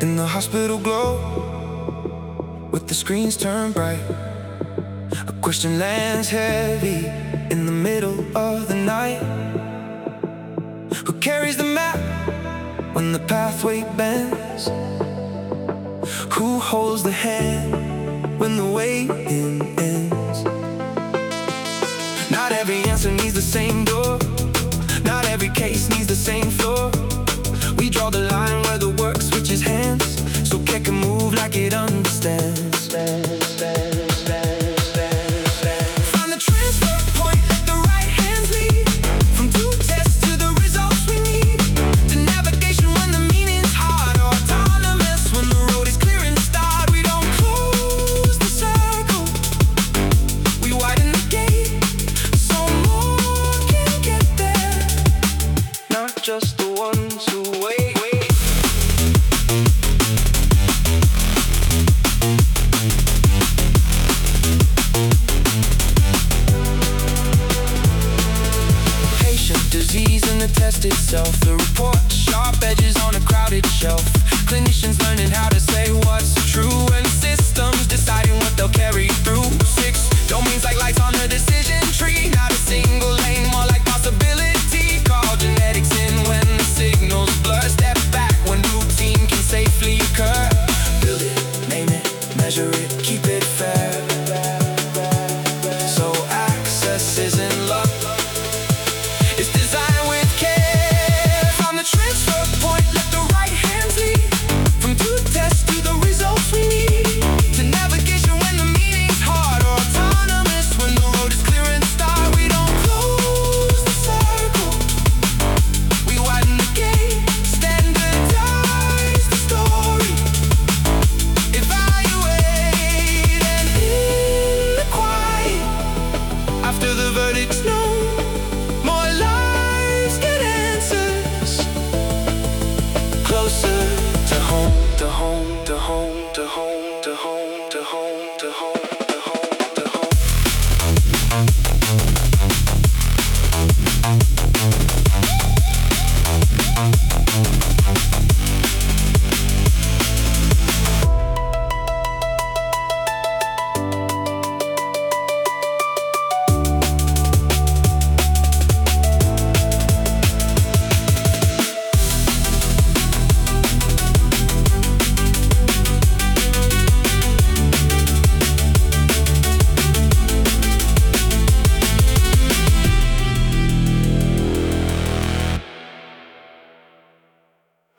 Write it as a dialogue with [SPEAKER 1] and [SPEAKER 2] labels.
[SPEAKER 1] in the hospital glow, with the screens turned bright. A question lands heavy in the middle of the night. Who carries the map when the pathway bends? Who holds the hand when the waiting ends? Not every answer needs the same door. Not every case needs the same floor. We draw the line where the work switches hands, so care can move like it understands. Find the transfer point, let the right hands lead. From due tests to the results we need. To navigation when the meaning's hard, or autonomous when the road is clear and starred. We don't close the circle, we widen the gate, so more can get there. Not just the ones who wait. Disease in the test itself, the report, sharp edges on a crowded shelf. Clinicians learning how to say what's true, and systems deciding what they'll carry through. 6 domains like lights on a decision tree, not a single lane, more like possibility. Call genetics in when the signals blur. Step back when routine can safely occur. Build it, name it, measure it, keep it fair, so access isn't luck, it's designed with care. From the transfer point, let the right hands lead. From due tests to the results we need. To navigation when the meaning's hard, or autonomous when the road is clear and starred. We don't close the circle, we widen the gate, standardize the story, evaluate, and in the quiet, after the verdict's known, more lives get answers. Closer to home, to home, to home, to home, to home, to home, to home.